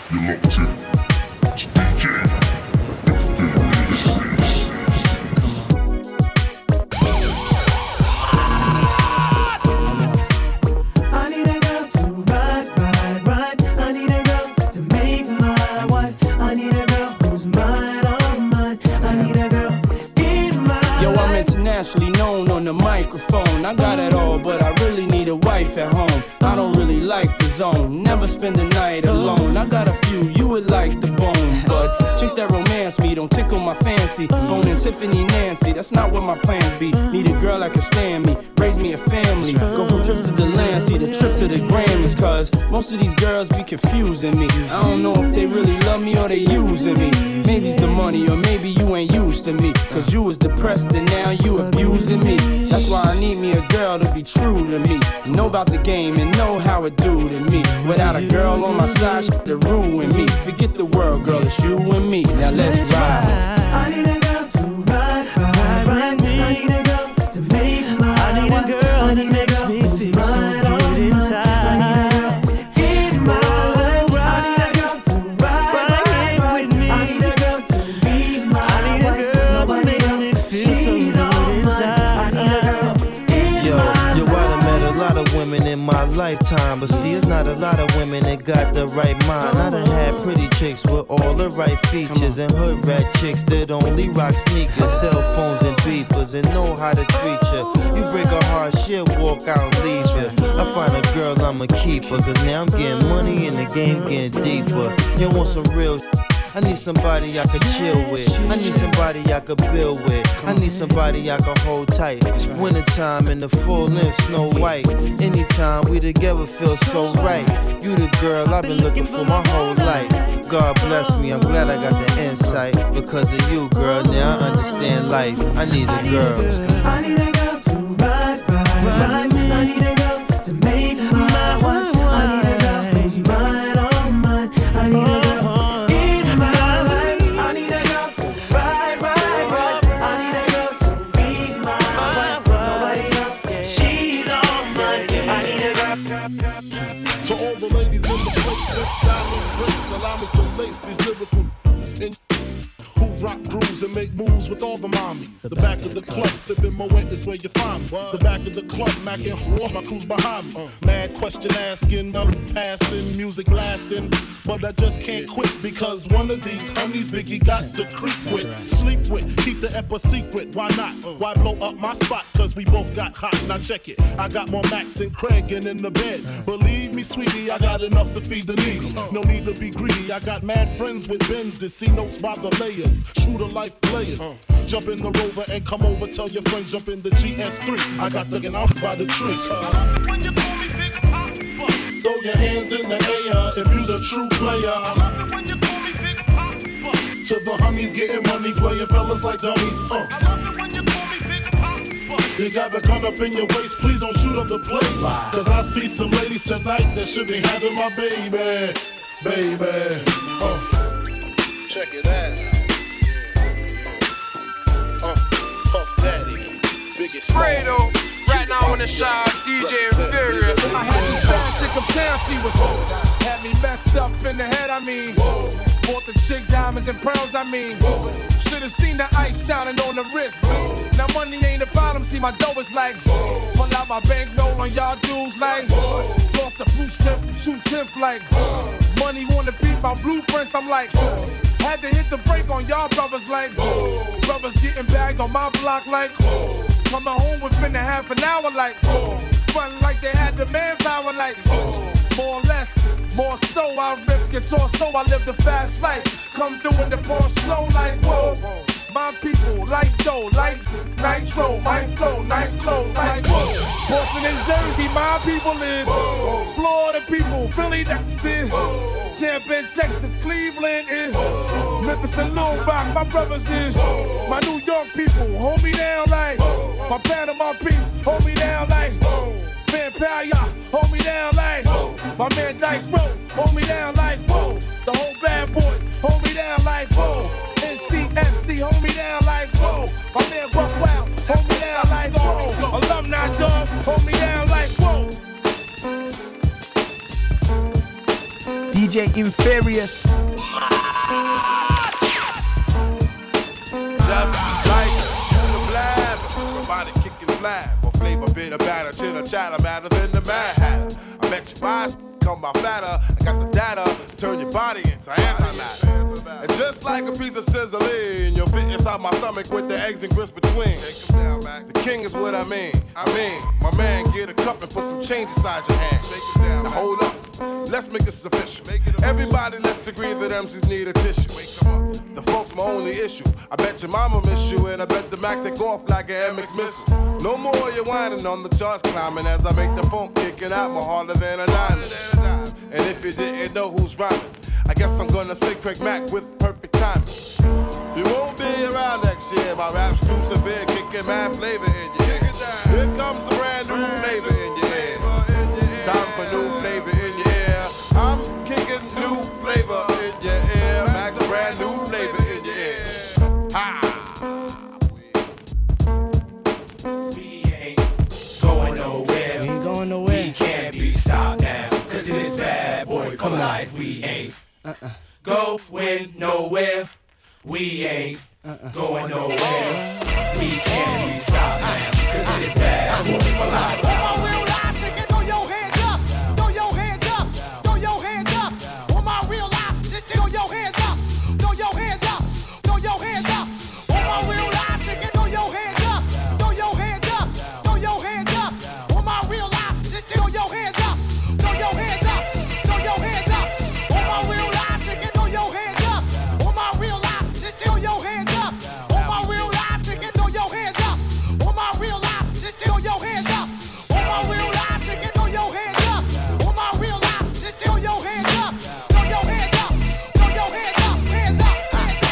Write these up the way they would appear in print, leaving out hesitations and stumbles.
You're locked in to DJ Infurious. I need a girl to ride. I need a girl to make my wife. I need a girl who's mine, all mine. I need a girl in my Yo, I'm internationally known on the microphone. I got it all, but I really need a wife at home. I don't really like the zone, never spend the night alone. I got a few you would like the bone, but chicks that romance me don't tickle my fancy. Boning Tiffany Nancy, that's not what my plans be. Need a girl that can stand me, raise me a family. Go from trips to the land, see the trip to the Grammys. Cause most of these girls be confusing me. I don't know if they really love me or they using me. Maybe it's the money or maybe you ain't used to me. Cause you was depressed and now you abusing me. That's why I need me a girl to be true to me. Know about the game and know how it do to me. Without a girl on my side, to ruin me. Forget the world, girl, it's you and me. Now let's ride. I need a girl to ride. I need a girl to make my I need a girl that makes me feel so good inside. I need a girl in my life. I need a girl to ride with me. I need a girl to be my wife. I need a girl that makes me feel so good inside. I need a girl in Yo, my I done met a lot of women in my lifetime, but see, it's not a lot of women that got the right mind. I done had pretty chicks with all the right features, and hood rat chicks that only rock sneakers, cell phones and beepers, and know how to treat you. You break a heart, she'll walk out and leave you. I find a girl, I'ma keep her, cause now I'm getting money and the game getting deeper. You want some real I need somebody I could chill with. I need somebody I could build with. I need somebody I could hold tight. Wintertime in the full length, Snow White. Anytime we together feel so right. You the girl I've been looking for my whole life. God bless me, I'm glad I got the insight. Because of you, girl, now I understand life. I need a girl. I need a girl to ride. I need a girl to make my wife. I need a girl who's mine, all mine. I need a girl in my life. I need a girl to ride. I need a girl to be my wife. Nobody else, she's all mine. I need a girl. To all the ladies in the place, next style and grace, allow me to lace these lyrical in who rock grooves and make moves with all the mommies. The back of the club, sipping Moet is where you find me. The back of the club, macking for my crew's behind me. Mad question asking, passing, music blasting, but I just can't quit because one of these honeys Biggie got to creep with, sleep with, keep the ep a secret. Why not? Why blow up my spot? Cause we both got hot. Now check it. I got more Mac than Craig and in the bed. Believe me, sweetie, I got enough to feed the needy. No need to be greedy. I got mad friends with Benzes, see notes by the layers. Shooter life players. Jump in the Rover and come over. Tell your friends jump in the GS3. I got the out by the tree. When you call me Big Papa, throw your hands in the air if you's a true player. I love it when you call me Big Papa. To the honeys getting money, playing fellas like dummies. I love it when you call me Big Papa. You got the gun up in your waist, please don't shoot up the place. Cause I see some ladies tonight that should be having my baby. Check it out. Puff Daddy, biggest Fredo, right now in the shop, DJ Infurious. I had this bad chick uptown, she was had me messed up in the head, I mean. Bought the chick diamonds and pearls, I mean. Should've seen the ice shining on the wrist. Now money ain't a problem, see my dough is like. Pull out my bankroll on y'all dudes like. Lost the blue strip, 2/10 like. Money wanna beat my blueprints, I'm like. Had to hit the brake on y'all brothers like. Brothers getting bagged on my block like. Coming home within a half an hour like. Fun like they had the manpower like. More or less, more so, I rip your torso, I live the fast life. Come through in the ball slow like whoa. My people like dough, like nitro, my flow, nice clothes, like whoa. Boston and Jersey, my people is Florida people, Philly, that's it. Tampa and Texas, Cleveland is Memphis and Little Rock, my brothers is my New York people, hold me down like my Panama peeps, hold me down like Vampire, hold me down like my man Dice Road, hold me down like the whole bad boy, hold me down like NCSC, hold me down like my man Buck Wild, hold me down like Alumni Dog, hold me down like DJ Inferious. Just like the blast, somebody kicking flag. Or flavor bit of batter, chitter chatter, madder than the Mad Hatter. I bet your eyes come by fatter. I got the data to turn your body into antimatter. And just like a piece of sizzling, you'll fit inside my stomach with the eggs and grits between. The king is what I mean. My man, get a cup and put some change inside your hand. Now hold up, let's make this official. Everybody, let's agree that MCs need a tissue. The funk's my only issue. I bet your mama miss you, and I bet the Mac take off like an MX missile. No more you whining on the charts climbing as I make the funk kicking out more harder than a diamond. And if you didn't know who's rhyming, I guess I'm gonna say Craig Mack with perfect timing. You won't be around next year. My rap's too severe, kicking mad flavor in your ear. Here comes a brand new flavor in your ear. Time for new flavor in your ear. I'm kicking new flavor in your ear. Max, brand new flavor in your ear. Ha! We ain't going nowhere. We ain't going nowhere. We can't be stopped now. Cause it is bad boy for life. We ain't going nowhere. We ain't going nowhere. We can't be stopped now. Cause it is bad boy for life. On my real life, nigga, throw your hands up. Throw your hands up. Throw your hands up. On my real life, just throw your hands up. Throw your hands up. Throw your hands up. On my real life, nigga, throw your hands up. Throw your hands up. Throw your hands up. On my real life, just throw your hands up. Throw your hands up. Throw your hands up. On my real life, nigga, throw your hands up. On my real life, just throw your hands up. On my real life, nigga, throw your hands up. On my real life, just throw your hands up. On my real life, nigga, throw your hands up. On my real life, just throw your hands up. Throw your hands up. Throw your hands up. Hands up.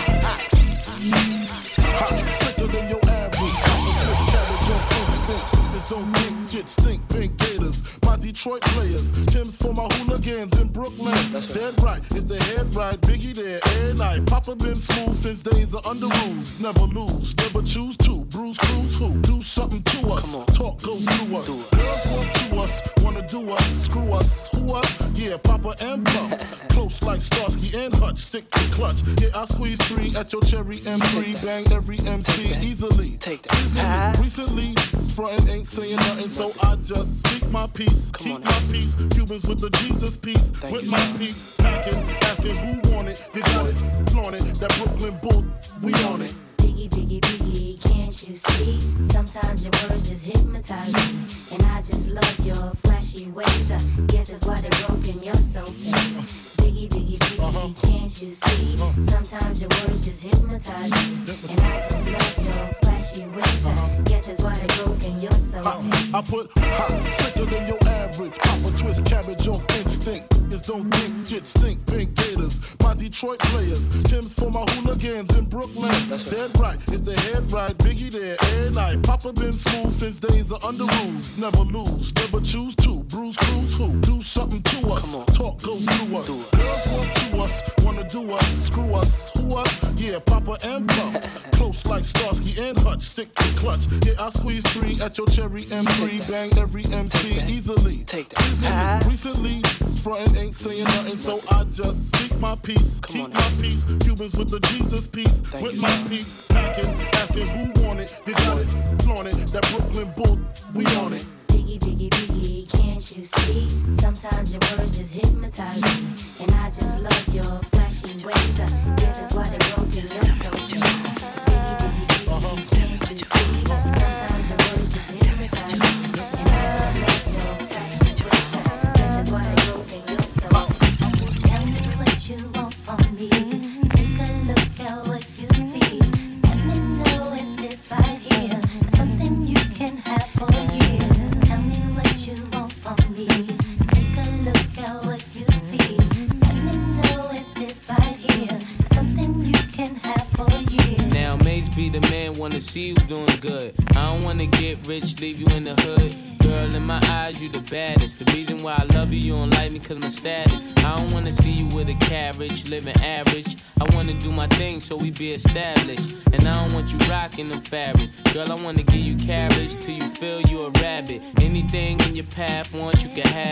Sicker than your average. Cabbage on instinct. This don't think, shit stink, pink gators. My Detroit players. Tim's for my hooligans in Brooklyn. Dead right, if they head right, Biggie there every night. Papa been smooth since days of under rules. Never lose, never choose to. Bruise, cruise, who? Do something to us. Talk, go through us. Girls want to us, wanna do us, screw us, who us? Yeah, Papa and Plum. Close like Starsky and Hutch, stick to clutch. Yeah, I squeeze 3 at your cherry M3. Bang every MC easily. Take that. Recently, frontin' ain't saying nothing, so I just speak my peace. Keep my peace. Cubans with the Jesus peace. With my peace. Packing, asking who want it. They got it, flaunt it. That Brooklyn bull, we on it. Biggie, biggie, biggie, can't you see? Sometimes your words just hypnotize me. And I just love your flashy ways. I guess that's why they're broken, you're so fake. Biggie, biggie, biggie, can't you see? Sometimes your words just hypnotize me. And I just love your flashy ways. I guess that's why they're broken, you're so fake. I put hot, sicker than your average. Papa twist cabbage off instinct. Just don't think, shit stink, pink gators. My Detroit players. Tim's for my hooligans in Brooklyn. Dead right, if they head right, Biggie there every night. Papa been smooth since days of under rules. Never lose, never choose to. Bruise, cruise, who? Do something to us. Talk, go through us. Girls want to us, wanna do us, screw us, who us? Yeah, Papa and Plum. Close like Starsky and Hutch, stick to clutch. Yeah, I squeeze 3 at your cherry M3. Bang every MC easily. Take that. Recently, frontin' ain't saying nothing, so I just speak my peace. Keep my peace. Cubans with the Jesus peace. With my peace. Packing, asking who want it. They got it, flaunt it. That Brooklyn bull, we on it. Biggie, biggie, biggie, can't you see? Sometimes your words just hypnotize me. And I just love your flashy ways. I guess that's why they're broken, you're so true. Biggie, biggie, biggie, can't you see? Sometimes your words just hypnotize me. And I just love your flashy ways. I guess that's why they're broken, you're so true. Tell me what you want from me. Take a look at what you see. Let me know if this right here something you can have for you. Tell me what you want from me. Take a look at what you see. Let me know if this right here something you can have for you. Now Mace be the man, wanna see you doing good. I don't wanna get rich, leave you in the hood. Girl, in my eyes, you the baddest. The reason why I love you, you don't like me cause my status. I don't wanna see you with a carriage, living average. I wanna do my thing so we be established. And I don't want you rocking them fabrics. Girl, I wanna give you carriage till you feel you a rabbit. Anything in your path, want you can have.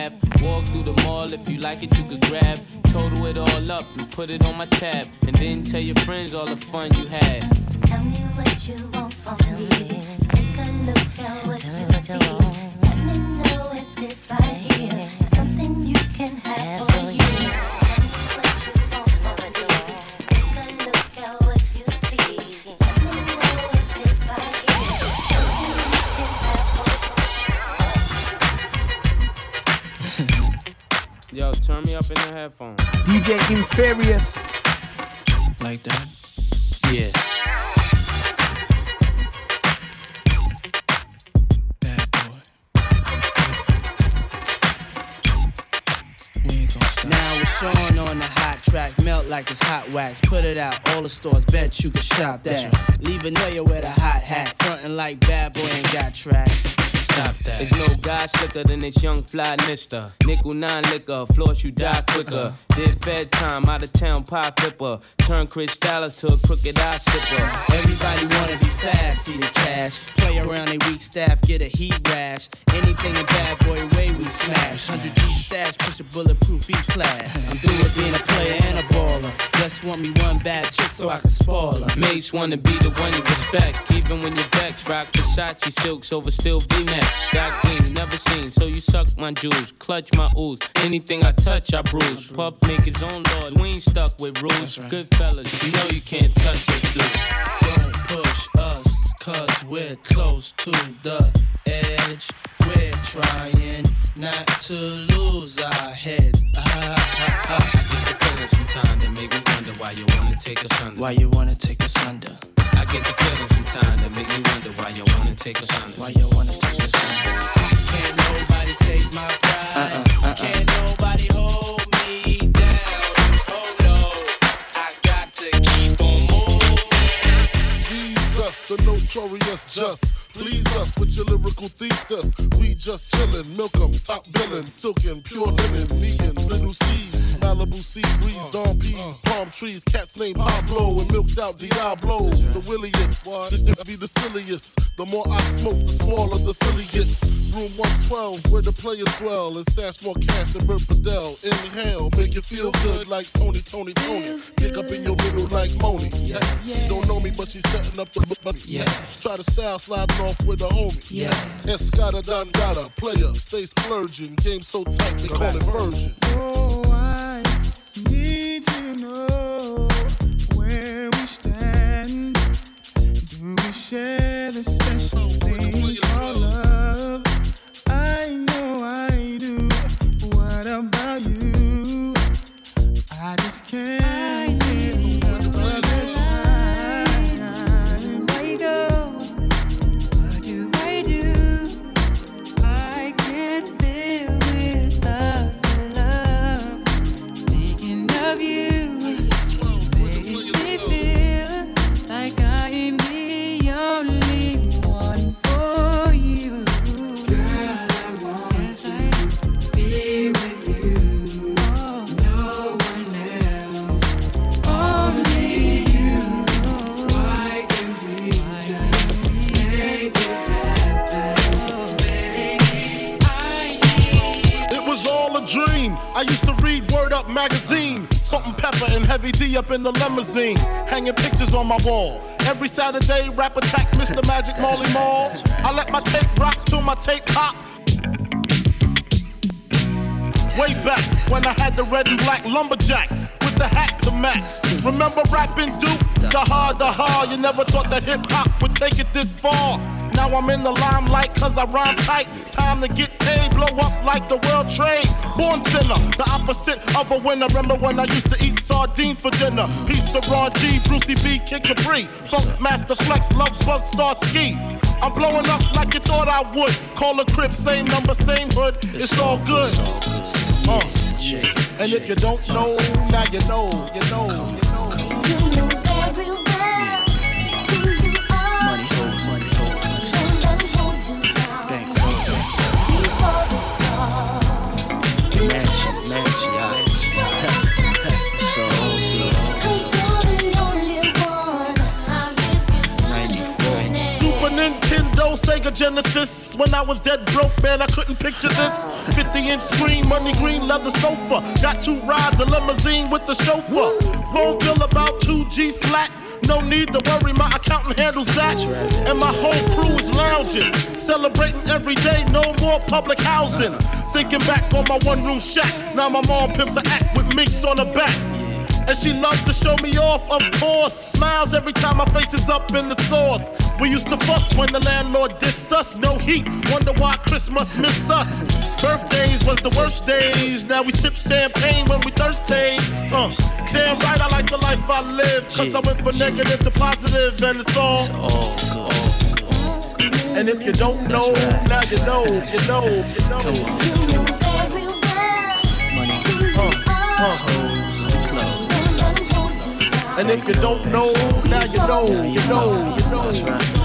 Walk through the mall, if you like it, you could grab. Total it all up and put it on my tab. And then tell your friends all the fun you had. Tell me what you want from me. Take a look at what you see. Let me know if this right here is something you can have for you. Yo, turn me up in the headphones. DJ Inferious. Like that? Yeah. Bad boy. We ain't gonna stop. Now it's Sean on the hot track. Melt like it's hot wax. Put it out, all the stores. Bet you can shop that. Right. Leave a Noya with a hot hat. Frontin' like bad boy ain't got tracks. Stop that. There's no guy slicker than this young fly mister. Nickel 9 liquor, floss you die quicker. Did Fed time, out of town pie flipper. Turn Chris Dallas to a crooked eye sipper. Everybody wanna be fast, see the cash. Play around they weak staff, get a heat rash. Anything in bad boy way we smash. 100 G stash, push a bulletproof E-class. I'm through with being a player and a baller. Just want me one bad chick so I can spoil her. Mates wanna be the one you respect. Even when you're vexed, rock Versace silks over still V-neck. Got clean, never seen, so you suck my jewels. Clutch my ooze, anything I touch I bruise. Puff make his own laws, we ain't stuck with rules. Right. Good fellas, you know you can't touch us, dude. Don't push us, cause we're close to the edge. We're trying not to lose our heads. I get the feeling sometimes that make me wonder why you wanna take us under. Why you wanna take us under? I get the feeling sometimes that make me wonder why you wanna take us under. Why you wanna take us under? Can't nobody take my pride. Can't nobody hold me down. Oh no, I got to keep on moving. Jesus, the notorious just. Please us with your lyrical thesis. We just chillin', milk 'em, top billin', silkin', pure linen, vegan, little seeds, Malibu sea breeze, dawn peas, palm trees, cats named Pablo and milked out Diablo. The williest, this nigga be the silliest. The more I smoke, the smaller the Philly gets. Room 112, where the players dwell, and stash more cash than Bert Fidel. Inhale, make you feel good like Tony. Kick up in your middle like Moni. Yeah. She don't know me, but she's setting up the money. Yeah. Try to style sliding off with a homie. Yeah. Escada Dangada, player, stay splurging. Game so tight, they call it version. Oh, I need to know where we stand. Do we share the special thing called love? I know I do. What about you? I just can't live another time. Where you go? What do I do? I can't live without your love. Thinking of you makes me feel like I am the only one for you. Girl, I want to be with you. No one else, only you. Why can't we make it happen, baby? It was all a dream. I used to read Word Up magazine. Salt and Pepper and Heavy D up in the limousine. Hanging pictures on my wall. Every Saturday, rap attack Mr. Magic Marley Marl. I let my tape rock till my tape pop. Way back when I had the red and black lumberjack with the hat to match. Remember rapping Duke? The hard, you never thought that hip hop would take it this far. Now I'm in the limelight cause I rhyme tight. Time to get paid, blow up like the world trade. Born sinner, the opposite of a winner. Remember when I used to eat sardines for dinner? Peace to Ron G, Brucey B, Kid Capri, Funk Master Flex, Love Bug, Star Ski. I'm blowing up like you thought I would. Call a crib, same number, same hood. It's all good. And if you don't know, now you know, you know, you know. You know very well who you are. Money hold. Don't let 'em hold you down. Bank Before the fall. mansion, yeah. So. 'Cause you're the only one. I'll give you 94. Super Nintendo, Sega Genesis. When I was dead broke, man, I couldn't picture this. 50-inch screen, money green, leather sofa. Got 2 rides, a limousine with the chauffeur. Phone bill about 2 G's flat. No need to worry, my accountant handles that. And my whole crew is lounging, celebrating every day, no more public housing. Thinking back on my one-room shack, now my mom pimps an act with minks on her back. And she loves to show me off, of course. Smiles every time my face is up in the sauce. We used to fuss when the landlord dissed us. No heat, wonder why Christmas missed us. Birthdays was the worst days. Now we sip champagne when we thirsty. Damn right, I like the life I live. Cause I went from negative to positive, and it's all good. And if you don't know, now you know, you know, you know. And if you don't know, now you know, you know, you know.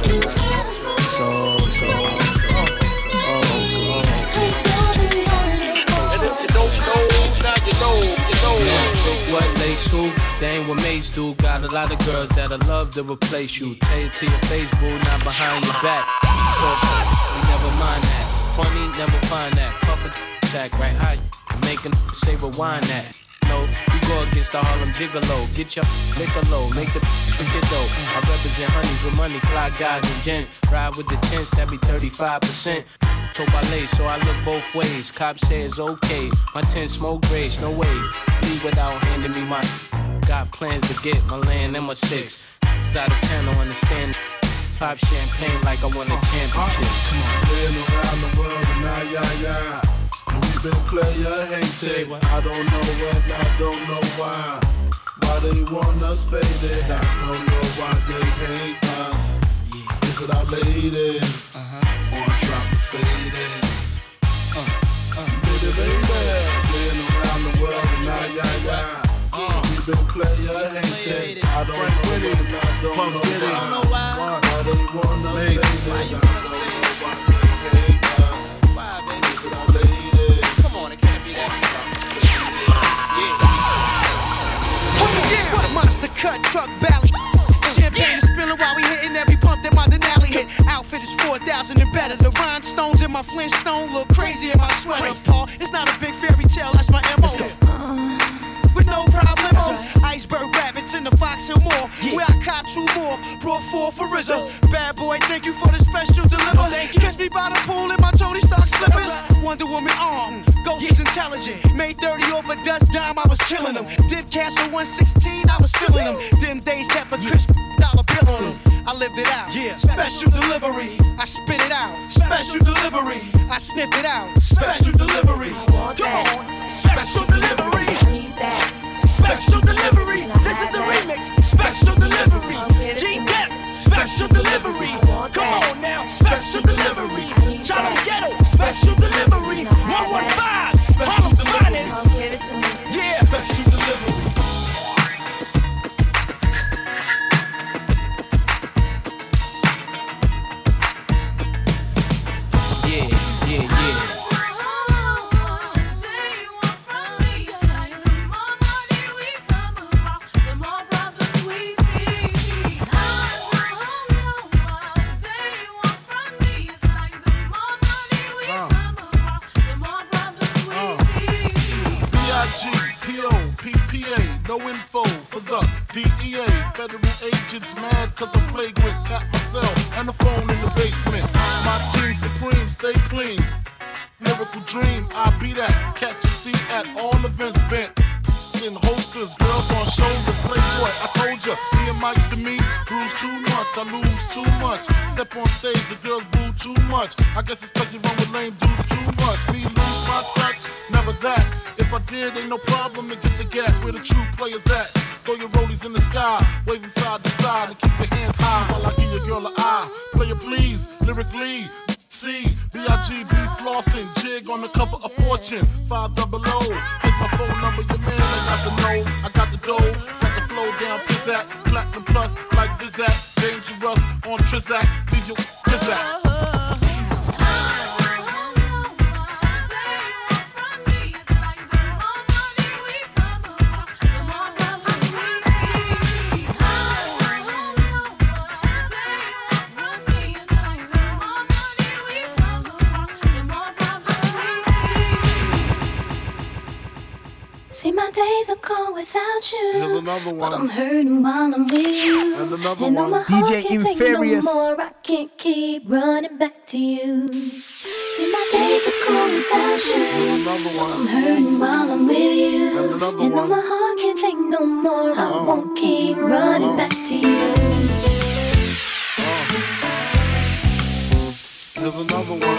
And if you don't know, now you know, you know. What lace who? They ain't what mates do. Got a lot of girls that'll love to replace you. Tell it to your face, boo, not behind your back. You never mind that. Funny, never find that. Puff attack, right high. Making say rewind that. No, you go against the Harlem Gigolo. Get your liquor low, make the get dope. I represent honeys with money, fly guys and gents. Ride with the tents, that be 35%. So ballet, so I look both ways. Cops say it's okay. My tent smoke grades, no ways. Leave without handing me my. Got plans to get my land and my 6. Out of town, don't understand. Pop champagne like I won a championship. Been around the world and now, yeah. We been player hated. I don't know when, I don't know why. Why they want us faded? I don't know why they hate us. Is it our ladies? Or drop the Mercedes? Baby, been around the world and now, yeah. We been player hated. I don't know when, I don't know why. Why they want us faded? I don't know why they hate us. Why, baby? Is it our ladies? Come on, it can't be that. What monster cut truck bally? Champagne is spilling while we hitting every pump that my Denali hit. Outfit is 4,000 and better. The rhinestones in my Flintstone look crazy in my sweater. Paul, it's not a big fairy tale, that's my MO. With no problem. Iceberg rabbits in the Fox Hill Mall, where I caught 2 more, brought 4 for RZA. Bad boy, thank you for the special deliver. Catch me by the pool in my Tony Stark slippers. Wonder Woman arm, Ghost is intelligent. Made 30 off a dust dime, I was killing them. Dip Castle 116, I was feeling them. Them days kept a Chris dollar bill on them. I lived it out. Special delivery, I spit it out. Special delivery, I sniffed it out. Special delivery, come on. Special delivery. Special delivery, this is the remix. Special delivery, G-Dep. Special delivery, come on now. Special delivery, Chalo Ghetto. Special delivery, 115. Harlem's finest. Yeah, special delivery. No info for the DEA. Federal agents mad cause I'm flagrant. Tap myself and the phone in the basement. My team supreme, stay clean. Miracle dream, I be that. Catch a seat at all events bent. In holsters, girls on shoulders, playboy. I told ya, me and Mike's to me, bruise too much, I lose too much. Step on stage, the girls boo too much. I guess it's cause you run with lame dudes too much. Me lose my touch, never that. If I did, ain't no problem to get the gap where the true players at. Throw your rollies in the sky, waving side to side, and keep your hands high while I give your girl an eye. Player please, lyrically. C, B-I-G-B flossing, jig on the cover of Fortune, 500. Here's my phone number, your man, I got the know, I got the dough, got the flow down, pizzazz, platinum plus, like Zizak, dangerous on Trizak, leave you Trizak. days are cold without you. Here's another But I'm one. hurting while I'm with you. And another And though one. my heart DJ can't take Inferious. no more, I can't keep running back to you. See, my days are cold without you. Another I'm one. hurting while I'm with you. And another And though one. my heart can't take no more, I won't keep running back to you. Here's another one.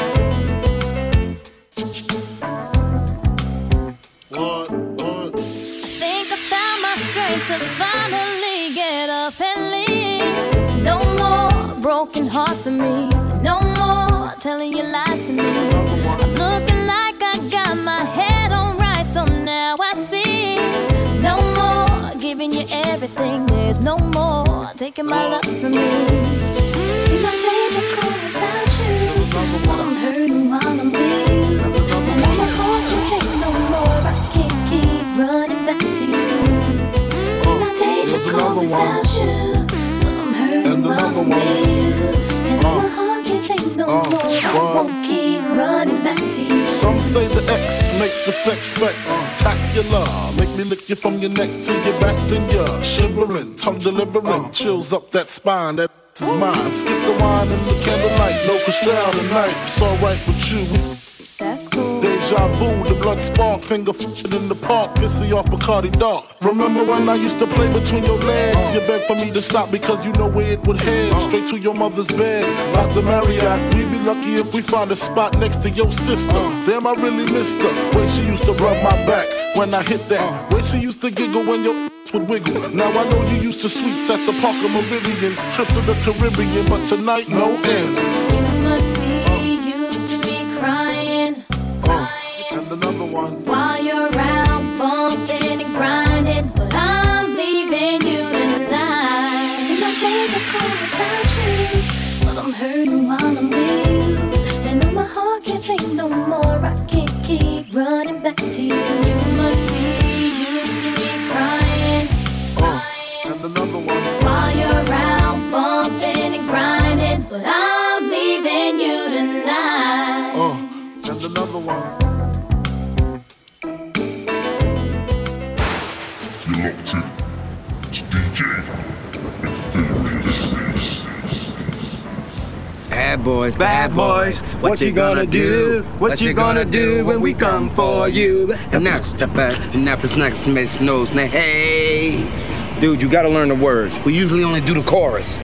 What? Think I found my strength to finally get up and leave. No more broken heart for me. No more telling you lies to me. I'm looking like I got my head on right, so now I see. No more giving you everything. There's no more taking my love from me. See, my days are cold without you, but I'm hurting while I'm with you. And now my heart can't take no more. I can't keep running back to you. See, my days are cold without you, but I'm hurting while I'm with you. And now my heart can't take no more. I won't keep running back to you. Some say the X make the sex spectacular. Make me lick you from your neck to your back, then you're shivering, tongue delivering, chills up that spine. That is mine. Skip the wine and the candlelight, no crystal tonight. It's alright with you. That's cool. Deja vu, the blood spark, finger f***ing in the park, pissy off Bacardi Dark. Remember when I used to play between your legs? You begged for me to stop because you know where it would head. Straight to your mother's bed, like the Marriott. We'd be lucky if we find a spot next to your sister. Damn, I really missed her. Way she used to rub my back when I hit that. Way she used to giggle when your would wiggle. Now I know you used to sweets at the Park of Meridian, trips to the Caribbean, but tonight no ends. You must be used to me crying. And another one. While you're out bumping and grinding, but I'm leaving you tonight. See, my days are cold without you, but I'm hurting while I'm with you. And though my heart can't take no more, I can't keep running back to you. You must be used to me crying. And another one. While you're out bumping and grinding, but I'm leaving you tonight. And another one. You're locked in to DJ Inferious. Bad boys, what you gonna do? What you gonna do when we come for you? And that's the fact, and that's next makes nose. Now, hey, dude, you gotta learn the words. We usually only do the chorus.